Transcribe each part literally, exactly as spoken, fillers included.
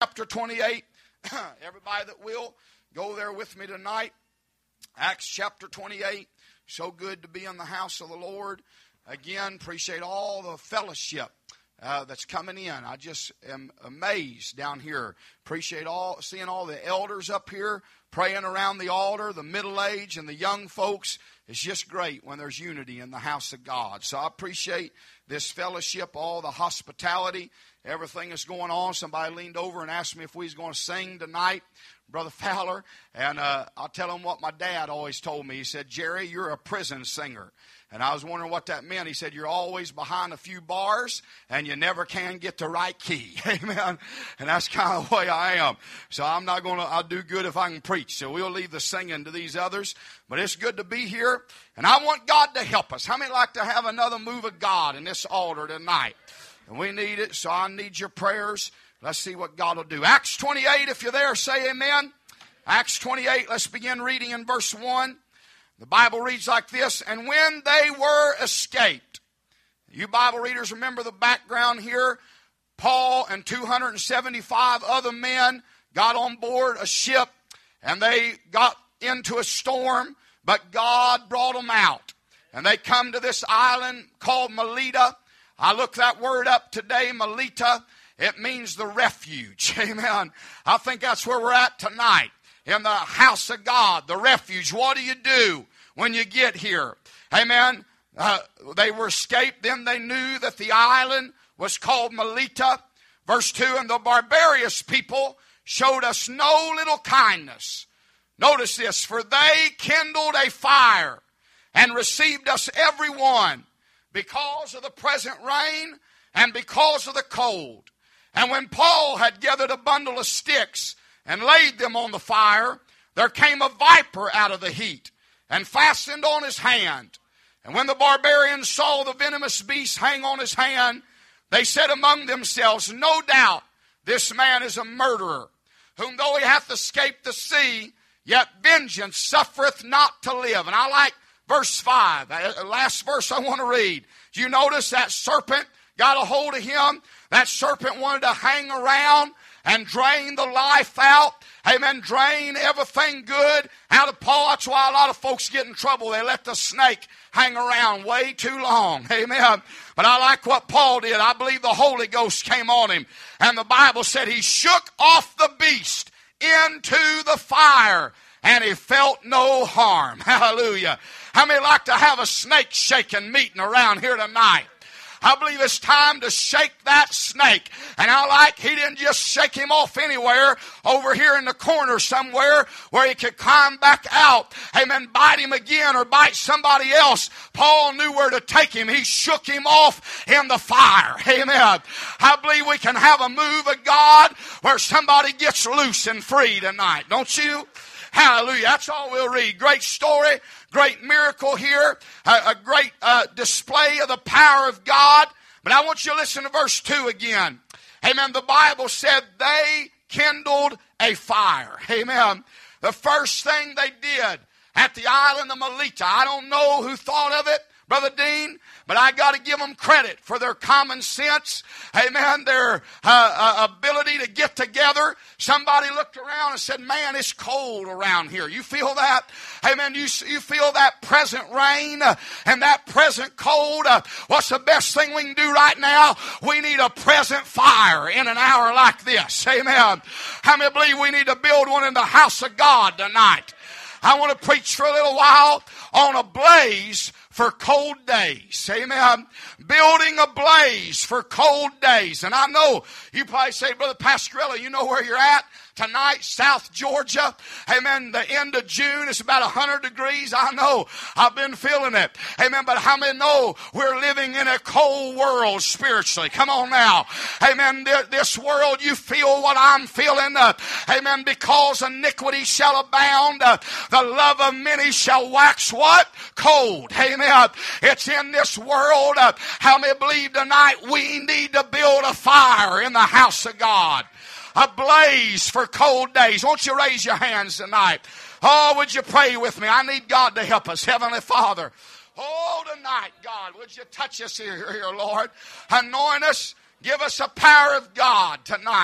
chapter twenty-eight. Everybody that will, go there with me tonight. Acts chapter twenty-eight. So good to be in the house of the Lord. Again, appreciate all the fellowship uh, that's coming in. I just am amazed down here. Appreciate all seeing all the elders up here praying around the altar, the middle age and the young folks. It's just great when there's unity in the house of God. So I appreciate this fellowship, all the hospitality, everything that's going on. Somebody leaned over and asked me if we was going to sing tonight, Brother Fowler. And uh, I'll tell him what my dad always told me. He said, Jerry, you're a prison singer. And I was wondering what that meant. He said, you're always behind a few bars and you never can get the right key. Amen. And that's kind of the way I am. So I'm not going to, I'll do good if I can preach. So we'll leave the singing to these others. But it's good to be here. And I want God to help us. How many like to have another move of God in this altar tonight? And we need it. So I need your prayers. Let's see what God will do. Acts twenty-eight, if you're there, say amen. Acts twenty-eight, let's begin reading in verse one. The Bible reads like this, and when they were escaped. You Bible readers remember the background here. Paul and two hundred seventy-five other men got on board a ship, and they got into a storm, but God brought them out. And they come to this island called Melita. I looked that word up today, Melita. It means the refuge. Amen. I think that's where we're at tonight. In the house of God, the refuge. What do you do when you get here? Amen. Uh, they were escaped. Then they knew that the island was called Melita. Verse two, and the barbarous people showed us no little kindness. Notice this, for they kindled a fire and received us every one because of the present rain and because of the cold. And when Paul had gathered a bundle of sticks and laid them on the fire, there came a viper out of the heat and fastened on his hand. And when the barbarians saw the venomous beast hang on his hand, they said among themselves, no doubt this man is a murderer, whom though he hath escaped the sea, yet vengeance suffereth not to live. And I like verse five, the last verse I want to read. Do you notice that serpent got a hold of him? That serpent wanted to hang around and drain the life out. Amen. Drain everything good out of Paul. That's why a lot of folks get in trouble. They let the snake hang around way too long. Amen. But I like what Paul did. I believe the Holy Ghost came on him. And the Bible said he shook off the beast into the fire and he felt no harm. Hallelujah. How many like to have a snake shaking meeting around here tonight? I believe it's time to shake that snake. And I like, he didn't just shake him off anywhere, over here in the corner somewhere where he could climb back out. Amen. Bite him again or bite somebody else. Paul knew where to take him. He shook him off in the fire. Amen. I believe we can have a move of God where somebody gets loose and free tonight. Don't you? Hallelujah. That's all we'll read. Great story. Great miracle here. A, a great uh, display of the power of God. But I want you to listen to verse two again. Amen. The Bible said they kindled a fire. Amen. The first thing they did at the island of Melita, I don't know who thought of it, Brother Dean, but I got to give them credit for their common sense. Amen. Their uh, uh, ability to get together. Somebody looked around and said, man, it's cold around here. You feel that? Amen. You, you feel that present rain uh, and that present cold. Uh, what's the best thing we can do right now? We need a present fire in an hour like this. Amen. How many believe we need to build one in the house of God tonight? I want to preach for a little while on a blaze for cold days. Amen. Building a blaze for cold days. And I know you probably say, Brother Pastorella, you know where you're at? Tonight, South Georgia. Amen. The end of June, it's about one hundred degrees. I know. I've been feeling it. Amen. But how many know we're living in a cold world spiritually? Come on now. Amen. This world, you feel what I'm feeling. Uh, amen. Because iniquity shall abound, uh, the love of many shall wax what? Cold. Amen. It's in this world. Uh, how many believe tonight we need to build a fire in the house of God? A blaze for cold days. Won't you raise your hands tonight? Oh, would you pray with me? I need God to help us. Heavenly Father. Oh, tonight, God, would you touch us here, here, Lord? Anoint us. Give us a power of God tonight.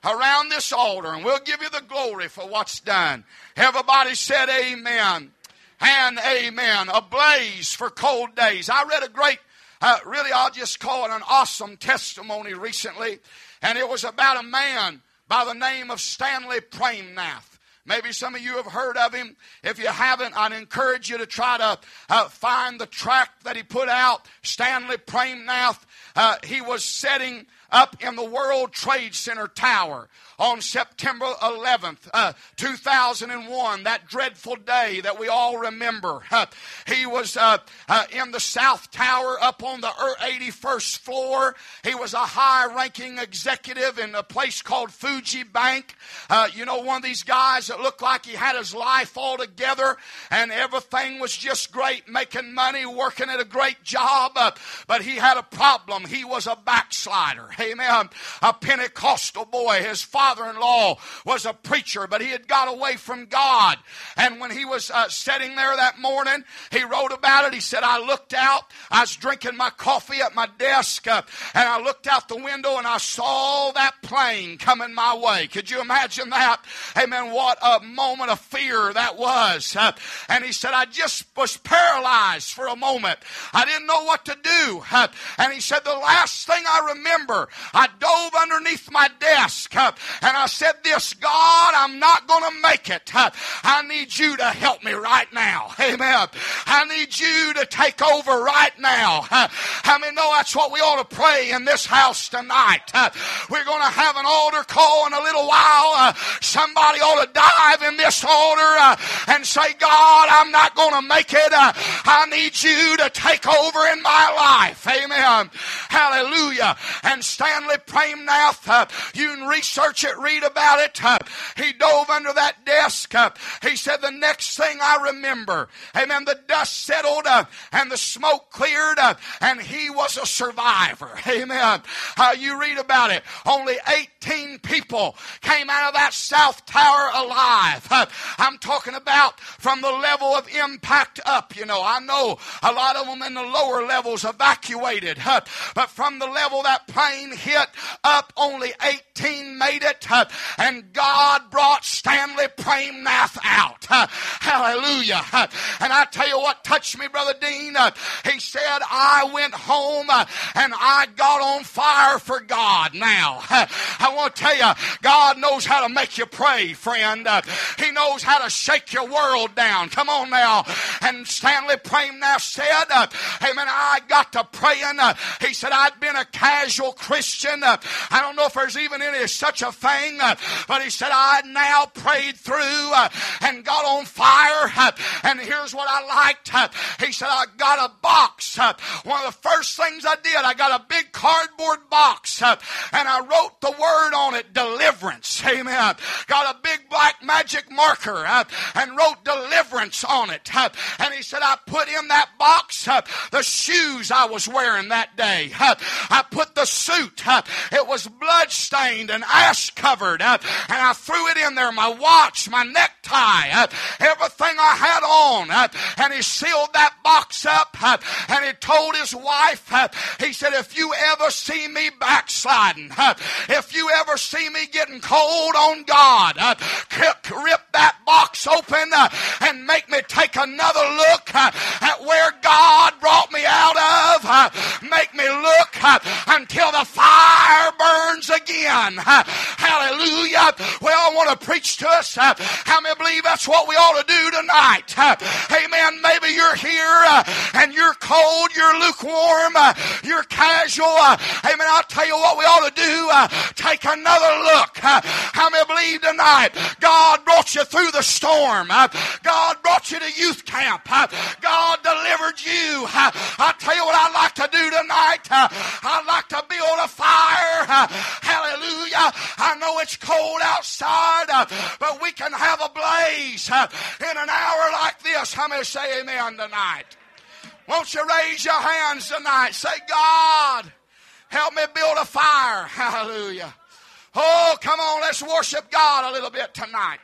around this altar, and we'll give you the glory for what's done. Everybody said amen and amen. Ablaze for cold days. I read a great, uh, really I'll just call it an awesome testimony recently, and it was about a man by the name of Stanley Praimnath. Maybe some of you have heard of him. If you haven't, I'd encourage you to try to uh, find the tract that he put out. Stanley Praimnath, uh, he was setting up in the World Trade Center tower on September eleventh, uh, two thousand one, that dreadful day that we all remember. Uh, he was uh, uh, in the South Tower up on the eighty-first floor. He was a high-ranking executive in a place called Fuji Bank. Uh, you know, one of these guys that looked like he had his life all together and everything was just great, making money, working at a great job. Uh, but he had a problem. He was a backslider. Amen. A Pentecostal boy. His father-in-law was a preacher, but he had got away from God. And when he was uh, sitting there that morning, he wrote about it. He said, I looked out. I was drinking my coffee at my desk, uh, and I looked out the window and I saw that plane coming my way. Could you imagine that? Amen. What a moment of fear that was. Uh, and he said, I just was paralyzed for a moment. I didn't know what to do. Uh, and he said, the last thing I remember, I dove underneath my desk uh, and I said this, God, I'm not going to make it. Uh, I need you to help me right now. Amen. I need you to take over right now. Uh, how many know that's what we ought to pray in this house tonight? Uh, we're going to have an altar call in a little while. Uh, somebody ought to dive in this altar uh, and say, God, I'm not going to make it. Uh, I need you to take over in my life. Amen. Hallelujah. And Stanley Praimnath, uh, you can research it, read about it. Uh, he dove under that desk. Uh, he said, the next thing I remember, amen, the dust settled uh, and the smoke cleared uh, and he was a survivor. Amen. Uh, you read about it. Only eighteen people came out of that South Tower alive. Uh, I'm talking about from the level of impact up. You know, I know a lot of them in the lower levels evacuated. Uh, but from the level that plane hit up, only eighteen made it. Uh, and God brought Stanley Praimnath out. Uh, hallelujah. Uh, and I tell you what touched me, Brother Dean. Uh, he said, I went home uh, and I got on fire for God now. Uh, I want to tell you, God knows how to make you pray, friend. Uh, he knows how to shake your world down. Come on now. And Stanley Praimnath said, uh, amen, I got to praying. Uh, he said, I'd been a casual Christian. Uh, I don't know if there's even any such a thing. Uh, but he said, I now prayed through uh, and got on fire. Uh, and here's what I liked. Uh, he said, I got a box. Uh, one of the first things I did, I got a big cardboard box. Uh, and I wrote the word on it, deliverance. Amen. Got a big black magic marker uh, and wrote deliverance on it. Uh, and he said, I put in that box uh, the shoes I was wearing that day. Uh, I put the suit. Uh, it was blood-stained and ash-covered. Uh, and I threw it in there, my watch, my necktie, uh, everything I had on. Uh, and he sealed that box up. Uh, and he told his wife, uh, he said, if you ever see me backsliding, uh, if you ever see me getting cold on God, uh, rip that box open uh, and make me take another look uh, at where God brought me out of. Uh, make me look uh, until the fire burns again. Uh, hallelujah. Well, I want to preach to us. Uh, how many believe that's what we ought to do tonight? Uh, amen. Maybe you're here uh, and you're cold, you're lukewarm, uh, you're casual. Uh, amen. I'll tell you what we ought to do. Uh, take another look. Uh, how many believe tonight God brought you through the storm? Uh, God brought you to youth camp. Uh, God delivered you. Uh, I'll tell you what I'd like to do tonight. Uh, I'd like to build a fire. Uh, hallelujah. I know it's cold outside, uh, but we can have a blaze uh, in an hour like this. How many say amen tonight? Won't you raise your hands tonight? Say, God, help me build a fire. Hallelujah. Oh, come on, let's worship God a little bit tonight.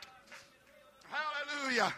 Hallelujah.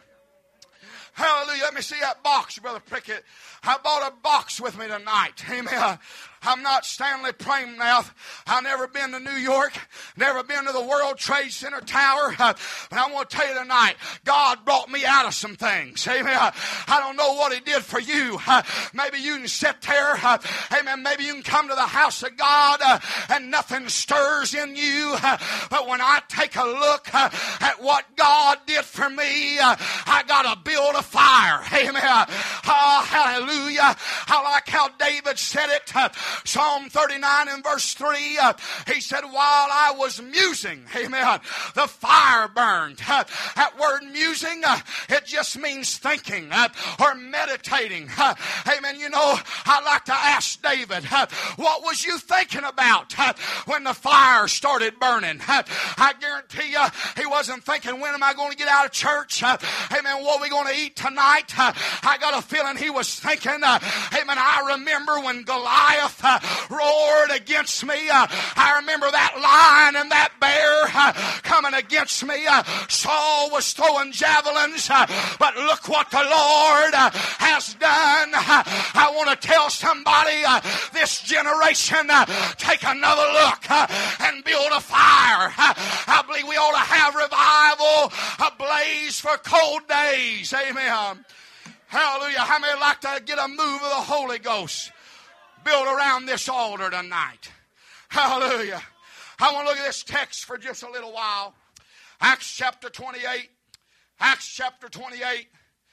Hallelujah. Let me see that box, Brother Prickett. I bought a box with me tonight. Amen. I'm not Stanley Praimnath. I've never been to New York, never been to the World Trade Center Tower. Uh, but I want to tell you tonight, God brought me out of some things. Amen. I don't know what He did for you. Uh, maybe you can sit there. Uh, amen. Maybe you can come to the house of God uh, and nothing stirs in you. Uh, but when I take a look uh, at what God did for me, uh, I got to build a fire. Amen. Uh, hallelujah. I like how David said it. Uh, Psalm thirty-nine and verse three. Uh, he said, while I was musing, amen, the fire burned. Uh, that word musing, uh, it just means thinking uh, or meditating. Uh, amen. You know, I like to ask David, uh, what was you thinking about uh, when the fire started burning? Uh, I guarantee you, he wasn't thinking, when am I going to get out of church? Uh, amen. What are we going to eat tonight? Uh, I got a feeling he was thinking, uh, amen, I remember when Goliath uh, roared against me. Uh, I remember that lion and that bear uh, coming against me. Uh, Saul was throwing javelins, uh, but look what the Lord uh, has done. Uh, I want to tell somebody uh, this generation, uh, take another look uh, and build a fire. Uh, I believe we ought to have revival, a blaze for cold days. Amen. Hallelujah. How many like to get a move of the Holy Ghost built around this altar tonight? Hallelujah. I want to look at this text for just a little while. Acts chapter twenty-eight. Acts chapter twenty-eight.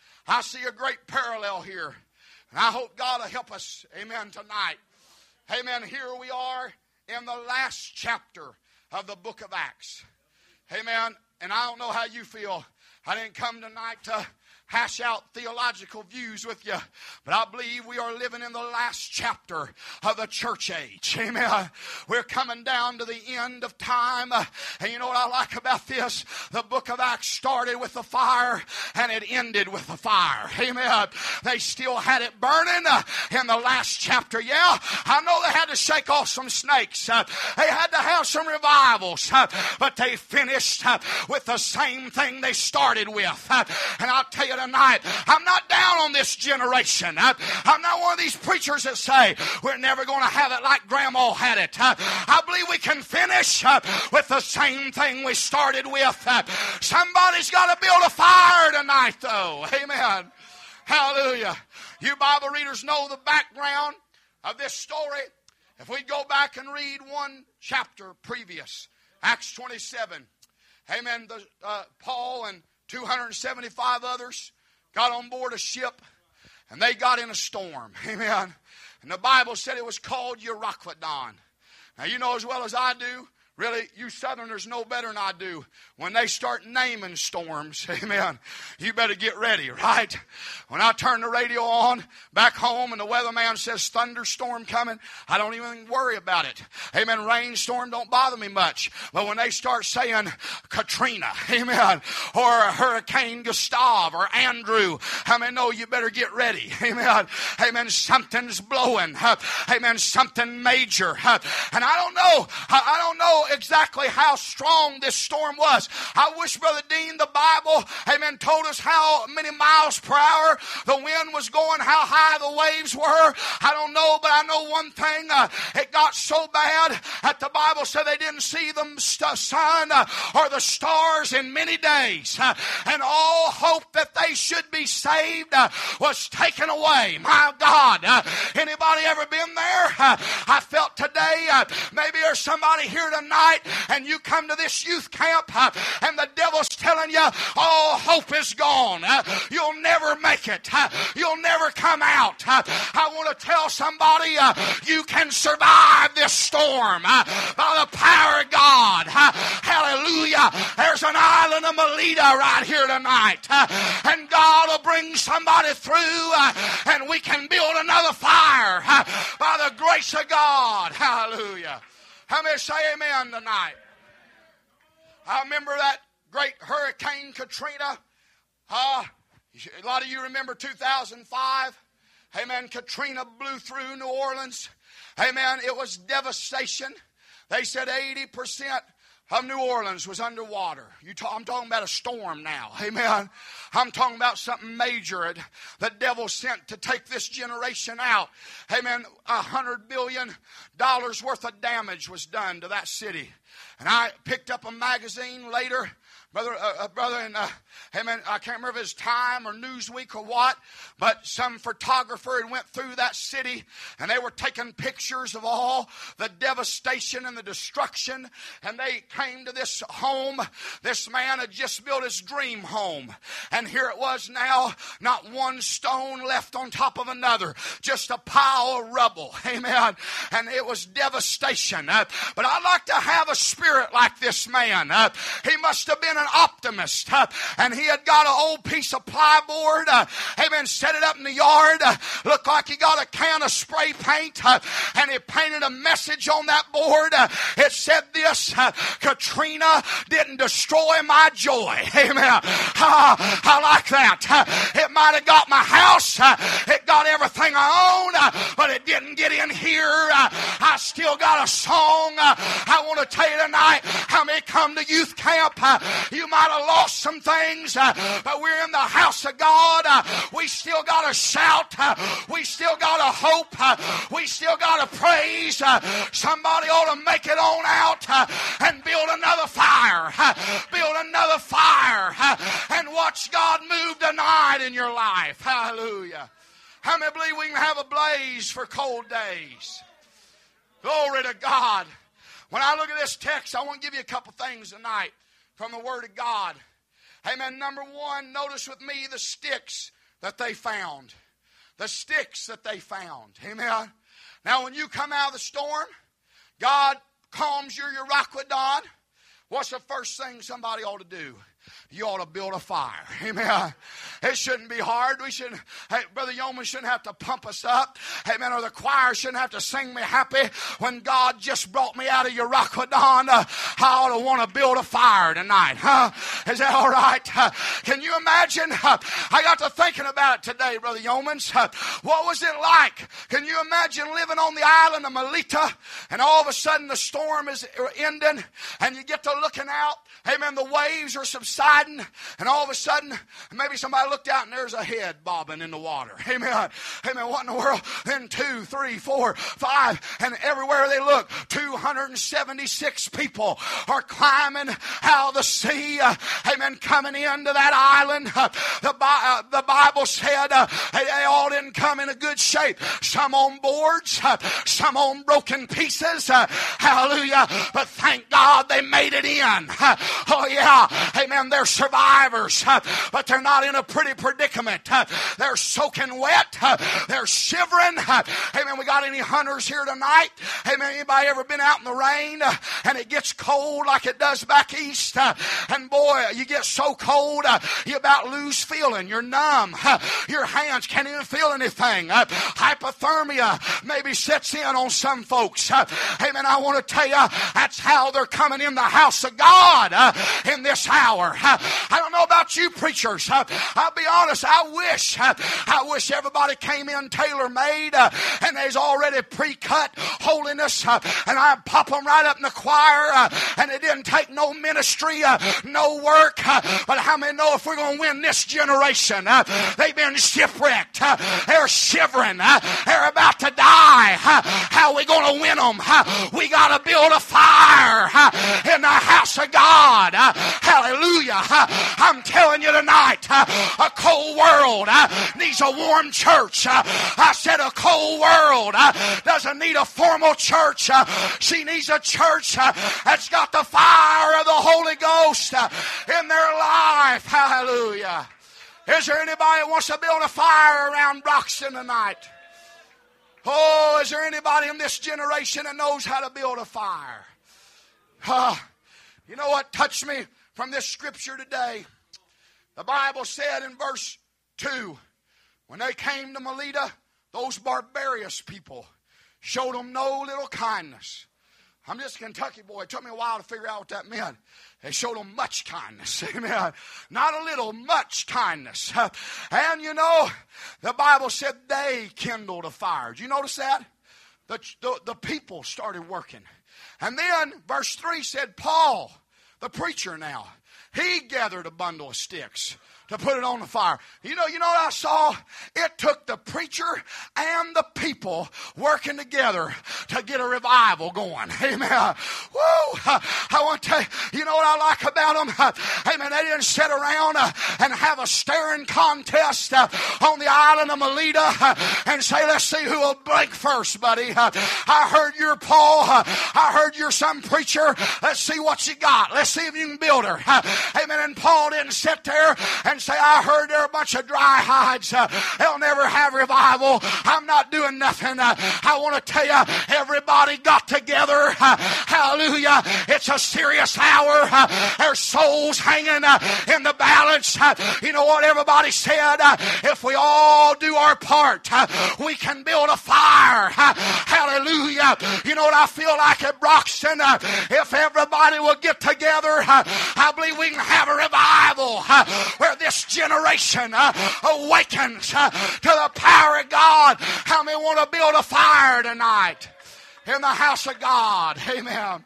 I see a great parallel here. And I hope God will help us. Amen. Tonight. Amen. Here we are in the last chapter of the book of Acts. Amen. And I don't know how you feel. I didn't come tonight to hash out theological views with you, but I believe we are living in the last chapter of the church age. Amen. We're coming down to the end of time, and you know what I like about this? The book of Acts started with the fire and it ended with the fire. Amen. They still had it burning in the last chapter. Yeah, I know they had to shake off some snakes. They had to have some revivals, but they finished with the same thing they started with. And I'll tell you tonight, I'm not down on this generation. I'm not one of these preachers that say we're never going to have it like Grandma had it. I believe we can finish with the same thing we started with. Somebody's got to build a fire tonight, though. Amen. Hallelujah. You Bible readers know the background of this story. If we go back and read one chapter previous, Acts twenty-seven, amen, the, uh, Paul and two hundred seventy-five others got on board a ship, and they got in a storm. Amen. And the Bible said it was called Euroclydon. Now, you know as well as I do, really, you Southerners know better than I do. When they start naming storms, amen, you better get ready, right? When I turn the radio on back home and the weatherman says thunderstorm coming, I don't even worry about it. Amen. Rainstorm don't bother me much. But when they start saying Katrina, amen, or Hurricane Gustav or Andrew, I mean, no, you better get ready. Amen. Amen. Something's blowing. Amen. Something major. And I don't know, I don't know exactly how strong this storm was. I wish, Brother Dean, the Bible, amen, told us how many miles per hour the wind was going, how high the waves were. I don't know, but I know one thing. Uh, it got so bad that the Bible said they didn't see the sun uh, or the stars in many days. Uh, and all hope that they should be saved uh, was taken away. My God. Uh, anybody ever been there? Uh, I felt today, uh, maybe there's somebody here tonight and you come to this youth camp uh, and the devil's telling you all hope is gone. Uh, you'll never make it. Uh, you'll never come out. Uh, I want to tell somebody uh, you can survive this storm uh, by the power of God. Uh, hallelujah. There's an island of Melita right here tonight. Uh, and God will bring somebody through uh, and we can build another fire uh, by the grace of God. Hallelujah. How many say amen tonight? I remember that great Hurricane Katrina. Uh, a lot of you remember two thousand five. Amen. Katrina blew through New Orleans. Amen. It was devastation. They said eighty percent of New Orleans was underwater. You talk, I'm talking about a storm now. Amen. I'm talking about something major that the devil sent to take this generation out. Amen. A hundred billion dollars worth of damage was done to that city. And I picked up a magazine later. Brother, uh, uh, brother, and uh, amen. I can't remember if it was Time or Newsweek or what, but some photographer had went through that city, and they were taking pictures of all the devastation and the destruction. And they came to this home. This man had just built his dream home, and here it was now, not one stone left on top of another, just a pile of rubble. Amen. And it was devastation. Uh, but I'd like to have a spirit like this man. Uh, he must have been an optimist, uh, and he had got an old piece of plyboard, uh, amen, set it up in the yard, uh, looked like he got a can of spray paint, uh, and he painted a message on that board. Uh, it said this, uh, Katrina didn't destroy my joy. Amen. Uh, I like that. Uh, it might have got my house, uh, it got everything I own, uh, but it didn't get in here. Uh, I still got a song. Uh, I want to tell you tonight, how many come to youth camp? Uh, You might have lost some things, uh, but we're in the house of God. Uh, we still got to shout. Uh, we still got to hope. Uh, we still got to praise. Uh, somebody ought to make it on out uh, and build another fire. Uh, build another fire uh, and watch God move tonight in your life. Hallelujah. How many believe we can have a blaze for cold days? Glory to God. When I look at this text, I want to give you a couple things tonight from the Word of God. Amen. Number one, notice with me the sticks that they found. The sticks that they found. Amen. Now, when you come out of the storm, God calms your Euroclydon. What's the first thing somebody ought to do? You ought to build a fire. Amen. It shouldn't be hard. We shouldn't, hey, Brother Yeoman shouldn't have to pump us up. Amen. Or the choir shouldn't have to sing me happy. When God just brought me out of Euroclydon, uh, I ought to want to build a fire tonight. Huh? Is that all right? Uh, can you imagine? Uh, I got to thinking about it today, Brother Yeomans. Uh, what was it like? Can you imagine living on the island of Melita, and all of a sudden the storm is ending, and you get to looking out. Amen. The waves are subsiding, and all of a sudden, maybe somebody looked out and there's a head bobbing in the water. Amen. Amen. What in the world? Then two, three, four, five, and everywhere they look, two hundred seventy-six people are climbing out of the sea. Uh, amen. Coming into that island. Uh, the, uh, the Bible said uh, they all didn't come in a good shape. Some on boards, uh, some on broken pieces. Uh, hallelujah. But thank God they made it in. Uh, oh yeah. Amen. They're survivors, uh, but they're not in a pretty predicament. Uh, they're soaking wet. Uh, they're shivering. Uh, amen. We got any hunters here tonight? Amen. Anybody ever been out in the rain uh, and it gets cold like it does back east? Uh, and boy, you get so cold, uh, you about lose feeling. You're numb. Uh, your hands can't even feel anything. Uh, hypothermia maybe sets in on some folks. Uh, amen. I want to tell you, that's how they're coming in the house of God uh, in this hour. Uh, I don't know about you preachers. Uh, I'll be honest, I wish, uh, I wish everybody came in tailor-made uh, and there's already pre-cut holiness uh, and I pop them right up in the choir uh, and it didn't take no ministry, uh, no work. Uh, but how many know if we're going to win this generation, uh, they've been shipwrecked. Uh, they're shivering. Uh, they're about to die. Uh, how are we going to win them? Uh, we got to build a fire uh, in the house of God. Uh, hallelujah. Uh, I'm telling you tonight, uh, a cold world uh, needs a warm church. Uh, I said a cold world uh, doesn't need a formal church. Uh, she needs a church uh, that's got the fire of the Holy Ghost uh, in their life. Hallelujah. Is there anybody that wants to build a fire around Broxton tonight? Oh, is there anybody in this generation that knows how to build a fire? Uh, you know what touched me from this scripture today? The Bible said in verse two, when they came to Melita, those barbarous people showed them no little kindness. I'm just a Kentucky boy. It took me a while to figure out what that meant. They showed them much kindness. Amen. Not a little, much kindness. And you know, the Bible said they kindled a fire. Did you notice that? The, the, the people started working. And then verse three said Paul the preacher now. He gathered a bundle of sticks to put it on the fire. You know, you know what I saw? It took the preacher and the people working together to get a revival going. Amen. Woo! I want to tell you, you know what I like about them? Amen. They didn't sit around and have a staring contest on the island of Melita and say, let's see who will blink first, buddy. I heard you're Paul. I heard you're some preacher. Let's see what you got. Let's see if you can build her. Amen. And Paul didn't sit there and say, I heard they're a bunch of dry hides. Uh, they'll never have revival. I'm not doing nothing. Uh, I want to tell you, everybody got together. Uh, hallelujah. It's a serious hour. Uh, there's souls hanging uh, in the balance. Uh, you know what everybody said? Uh, if we all do our part, uh, we can build a fire. Uh, hallelujah. You know what I feel like at Broxton? Uh, if everybody will get together, uh, I believe we can have a revival uh, where this generation uh, awakens uh, to the power of God. How many want to build a fire tonight in the house of God? Amen.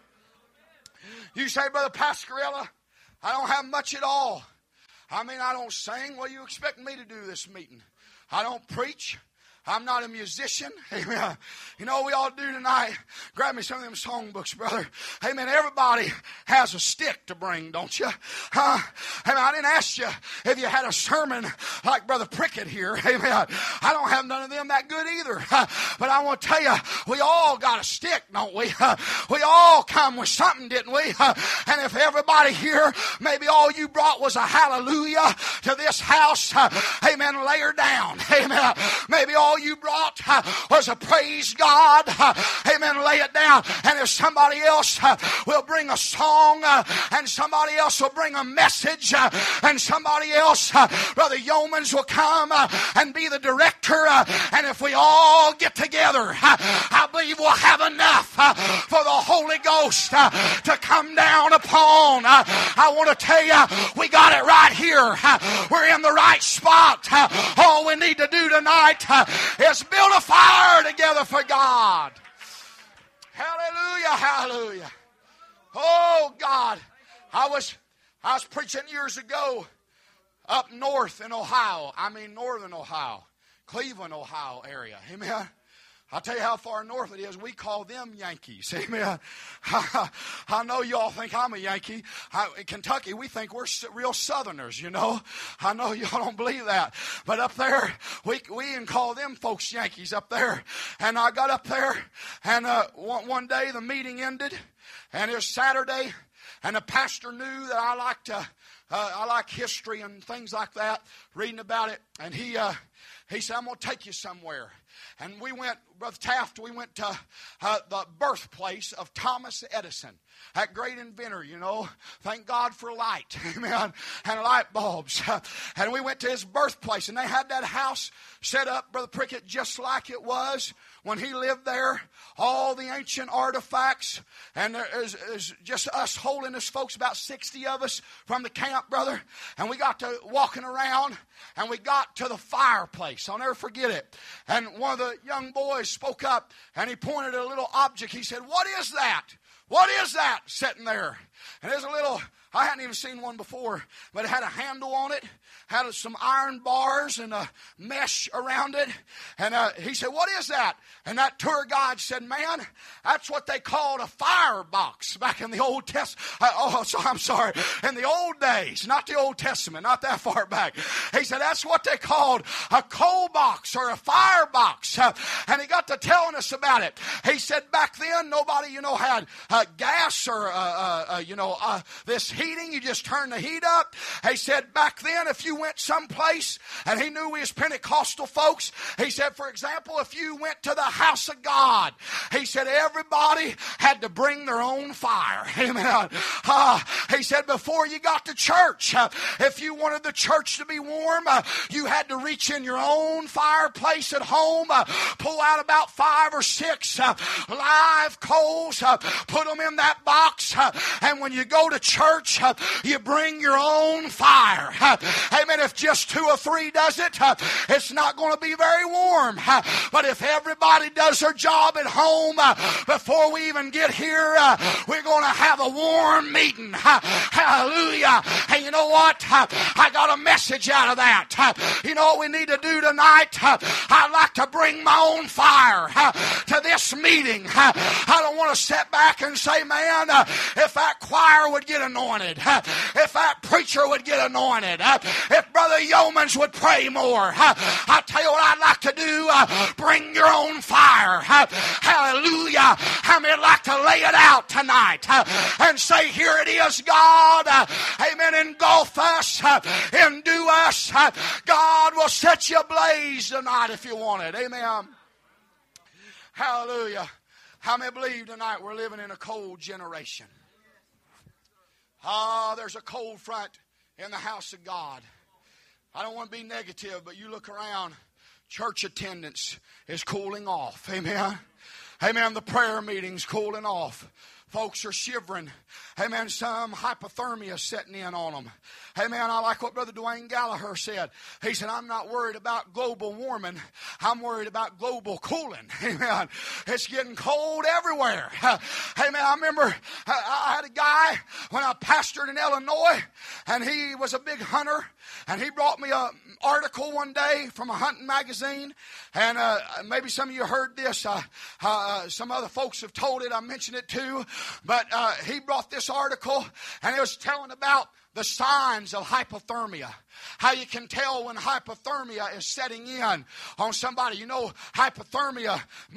You say, Brother Pascarella, I don't have much at all. I mean, I don't sing. What do you expect me to do this meeting? I don't preach. I'm not a musician. Amen. You know what we all do tonight? Grab me some of them songbooks, brother. Amen. Everybody has a stick to bring, don't you? Huh? Amen. I didn't ask you if you had a sermon like Brother Prickett here. Amen. I don't have none of them that good either. But I want to tell you, we all got a stick, don't we? We all come with something, didn't we? And if everybody here, maybe all you brought was a hallelujah to this house, amen, lay her down. Amen. Maybe all you brought uh, was a praise God. Uh, amen. Lay it down. And if somebody else uh, will bring a song uh, and somebody else will bring a message uh, and somebody else, uh, Brother Yeomans will come uh, and be the director. Uh, and if we all get together, uh, I believe we'll have enough uh, for the Holy Ghost uh, to come down upon. Uh, I want to tell you, we got it right here. Uh, we're in the right spot. Uh, all we need to do tonight uh, is build a fire together for God. Hallelujah, hallelujah. Oh God, I was I was preaching years ago up north in Ohio. I mean northern Ohio, Cleveland, Ohio area. Amen. I'll tell you how far north it is. We call them Yankees. Amen. I know y'all think I'm a Yankee. I, in Kentucky, we think we're real Southerners, you know. I know y'all don't believe that. But up there, we we even call them folks Yankees up there. And I got up there, and uh, one, one day the meeting ended, and it was Saturday, and the pastor knew that I like to, uh, I like history and things like that, reading about it. And he uh, he said, I'm going to take you somewhere. And we went, Brother Taft, we went to uh, the birthplace of Thomas Edison, that great inventor, you know. Thank God for light, amen, and light bulbs. And we went to his birthplace, and they had that house set up, Brother Prickett, just like it was when he lived there. All the ancient artifacts, and there is, is just us holiness folks, about sixty of us from the camp, brother. And we got to walking around, and we got to the fireplace. I'll never forget it. And one of the young boys spoke up, and he pointed at a little object. He said, "What is that? What is that sitting there?" And there's a little, I hadn't even seen one before, but it had a handle on it, had some iron bars and a mesh around it. And uh, he said, "What is that?" And that tour guide said, "Man, that's what they called a firebox back in the Old Testament." Uh, oh, so I'm sorry. In the old days, not the Old Testament, not that far back. He said, that's what they called a coal box or a firebox. Uh, and he got to telling us about it. He said back then, nobody, you know, had uh, gas or, uh, uh, uh, you know, uh, this heating. You just turn the heat up. He said back then, if you went someplace, and he knew we was Pentecostal folks, he said, for example, if you went to the house of God, he said everybody had to bring their own fire. Amen. Uh, he said before you got to church, uh, if you wanted the church to be warm, uh, you had to reach in your own fireplace at home, uh, pull out about five or six uh, live coals, uh, put them in that box, uh, and when you go to church, you bring your own fire. Amen. If just two or three does it, it's not going to be very warm. But if everybody does their job at home before we even get here, we're going to have a warm meeting. Hallelujah. Hey, you know what? I got a message out of that. You know what we need to do tonight? I'd like to bring my own fire to this meeting. I don't want to sit back and say, man, if that choir would get anointed, if that preacher would get anointed, if Brother Yeomans would pray more. I tell you what I'd like to do, bring your own fire. Hallelujah. How many would like to lay it out tonight and say, here it is, God. Amen. Engulf us, endue us. God will set you ablaze tonight if you want it. Amen. Hallelujah. How many believe tonight we're living in a cold generation? Ah, there's a cold front in the house of God. I don't want to be negative, but you look around, church attendance is cooling off. Amen. Amen. The prayer meeting's cooling off. Folks are shivering. Amen. Some hypothermia setting in on them. Amen. I like what Brother Dwayne Gallagher said. He said, I'm not worried about global warming. I'm worried about global cooling. Amen. It's getting cold everywhere. Amen. I remember I had a guy when I pastored in Illinois, and he was a big hunter, and he brought me an article one day from a hunting magazine, and uh, maybe some of you heard this. Uh, uh, some other folks have told it. I mentioned it too. But uh, he brought this article, and it was telling about the signs of hypothermia. How you can tell when hypothermia is setting in on somebody. You know, hypothermia,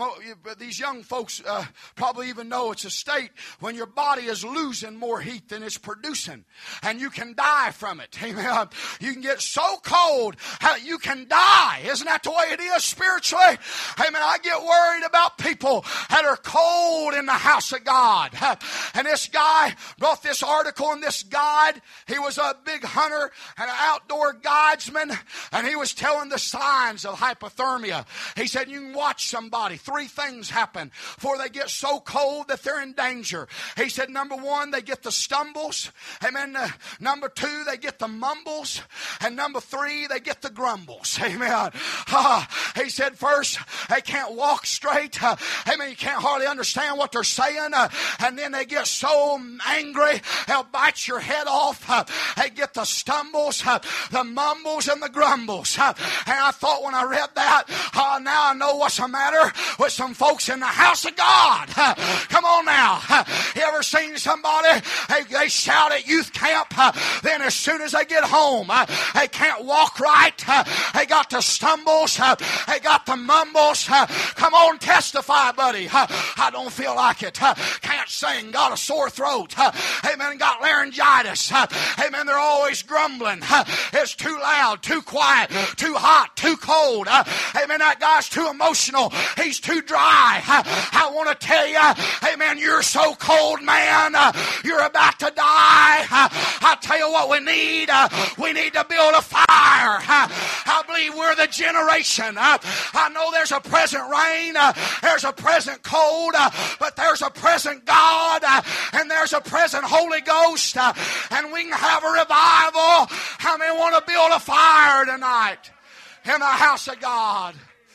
these young folks uh, probably even know it's a state when your body is losing more heat than it's producing. And you can die from it. Amen. You can get so cold, you can die. Isn't that the way it is spiritually? Amen. I get worried about people that are cold in the house of God. And this guy brought this article, and this guide, he was a big hunter and an outdoor guidesman, and he was telling the signs of hypothermia. He said you can watch somebody. Three things happen before they get so cold that they're in danger. He said number one, they get the stumbles. Amen. Uh, number two, they get the mumbles. And number three, they get the grumbles. Amen. Uh, he said first, they can't walk straight. Uh, amen. You can't hardly understand what they're saying. Uh, and then they get so angry, they'll bite your head off. Uh, they get the stumbles. Uh, the mumbles and the grumbles. And I thought when I read that, uh, now I know what's the matter with some folks in the house of God. Uh, come on now. Uh, you ever seen somebody, they, they shout at youth camp, uh, then as soon as they get home, uh, they can't walk right. Uh, they got the stumbles. Uh, they got the mumbles. Uh, come on, testify, buddy. Uh, I don't feel like it. Uh, can't sing. Got a sore throat. Uh, amen. Got laryngitis. Uh, amen. They're always grumbling. Uh, It's too loud, too quiet, too hot, too cold. Uh, amen. That guy's too emotional. He's too dry. Uh, I want to tell you, amen, you're so cold, man. Uh, you're about to die. Uh, I tell you what we need. Uh, we need to build a fire. Uh, I believe we're the generation. Uh, I know there's a present rain. Uh, there's a present cold. Uh, but there's a present God. Uh, and there's a present Holy Ghost. Uh, and we can have a revival. How many want to build a fire tonight in the house of God?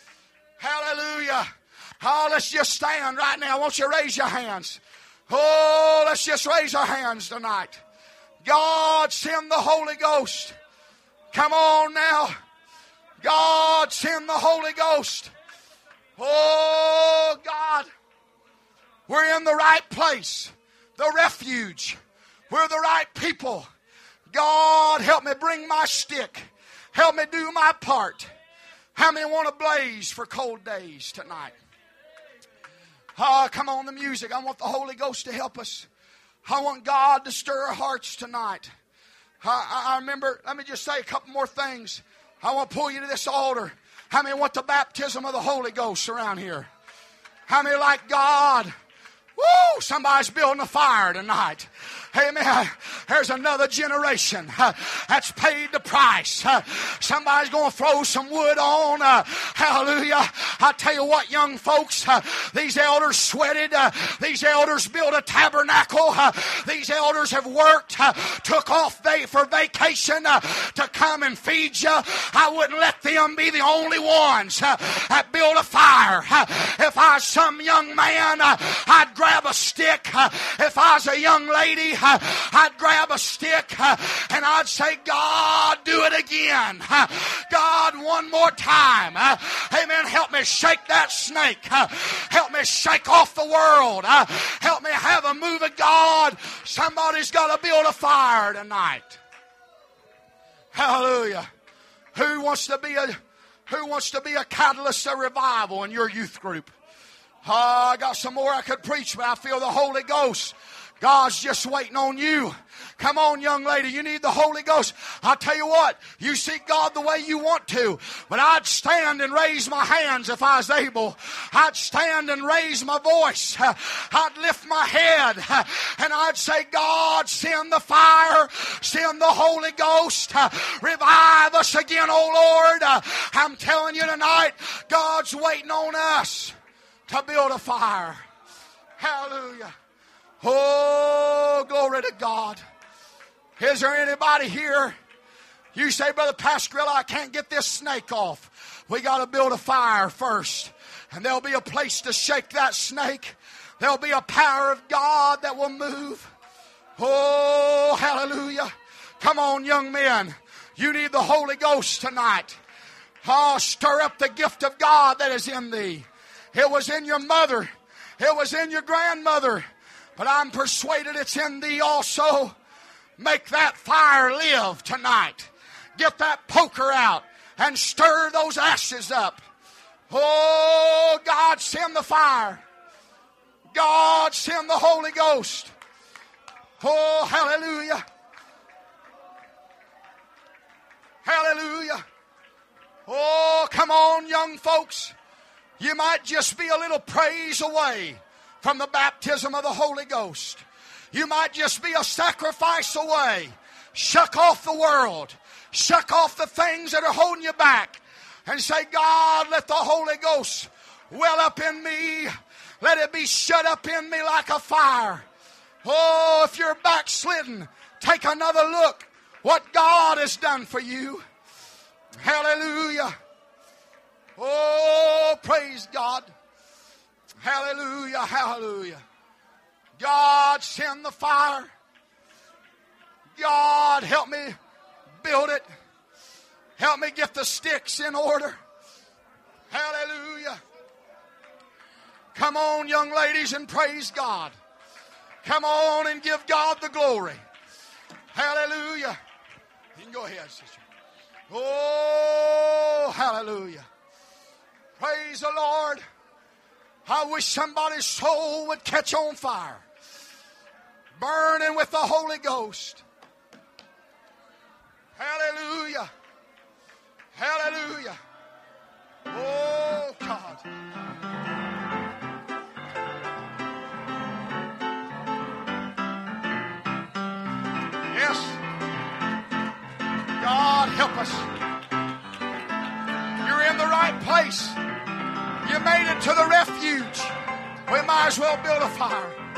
Hallelujah. Oh, let's just stand right now. Won't you raise your hands? Oh, let's just raise our hands tonight. God, send the Holy Ghost. Come on now. God, send the Holy Ghost. Oh, God. We're in the right place. The refuge. We're the right people. God, help me bring my stick. Help me do my part. How many want to blaze for cold days tonight? Oh, come on, the music. I want the Holy Ghost to help us. I want God to stir our hearts tonight. I, I remember, let me just say a couple more things. I want to pull you to this altar. How many want the baptism of the Holy Ghost around here? How many like God? Woo! Somebody's building a fire tonight. Amen. There's another generation uh, that's paid the price. Uh, somebody's going to throw some wood on. Uh, hallelujah. I tell you what, young folks, uh, these elders sweated. Uh, these elders built a tabernacle. Uh, these elders have worked, uh, took off they for vacation uh, to come and feed you. I wouldn't let them be the only ones uh, that build a fire. Uh, if I was some young man, uh, I'd grab a stick. Uh, if I was a young lady, Uh, I'd grab a stick uh, and I'd say, God, do it again. Uh, God, one more time. Uh, amen. Help me shake that snake. Uh, help me shake off the world. Uh, help me have a move of God. Somebody's got to build a fire tonight. Hallelujah. Who wants to be a who wants to be a catalyst of revival in your youth group? Uh, I got some more I could preach, but I feel the Holy Ghost. God's just waiting on you. Come on, young lady, you need the Holy Ghost. I'll tell you what, you seek God the way you want to, but I'd stand and raise my hands if I was able. I'd stand and raise my voice. I'd lift my head and I'd say, God, send the fire, send the Holy Ghost, revive us again, oh Lord. I'm telling you tonight, God's waiting on us to build a fire. Hallelujah. Oh, glory to God. Is there anybody here? You say, Brother Pasquarello, I can't get this snake off. We got to build a fire first. And there'll be a place to shake that snake. There'll be a power of God that will move. Oh, hallelujah. Come on, young men. You need the Holy Ghost tonight. Oh, stir up the gift of God that is in thee. It was in your mother. It was in your grandmother. But I'm persuaded it's in thee also. Make that fire live tonight. Get that poker out and stir those ashes up. Oh, God, send the fire. God, send the Holy Ghost. Oh, hallelujah. Hallelujah. Oh, come on, young folks. You might just be a little praise away from the baptism of the Holy Ghost. You might just be a sacrifice away. Shuck off the world. Shuck off the things that are holding you back. And say, God, let the Holy Ghost well up in me. Let it be shut up in me like a fire. Oh, if you're backslidden, take another look what God has done for you. Hallelujah. Oh, praise God. Hallelujah, hallelujah. God, send the fire. God, help me build it. Help me get the sticks in order. Hallelujah. Come on, young ladies, and praise God. Come on and give God the glory. Hallelujah. You can go ahead, sister. Oh, hallelujah. Praise the Lord. I wish somebody's soul would catch on fire. Burning with the Holy Ghost. Hallelujah. Hallelujah. Oh, God. Yes. God, help us. You're in the right place. You made it to the refuge. We might as well build a fire.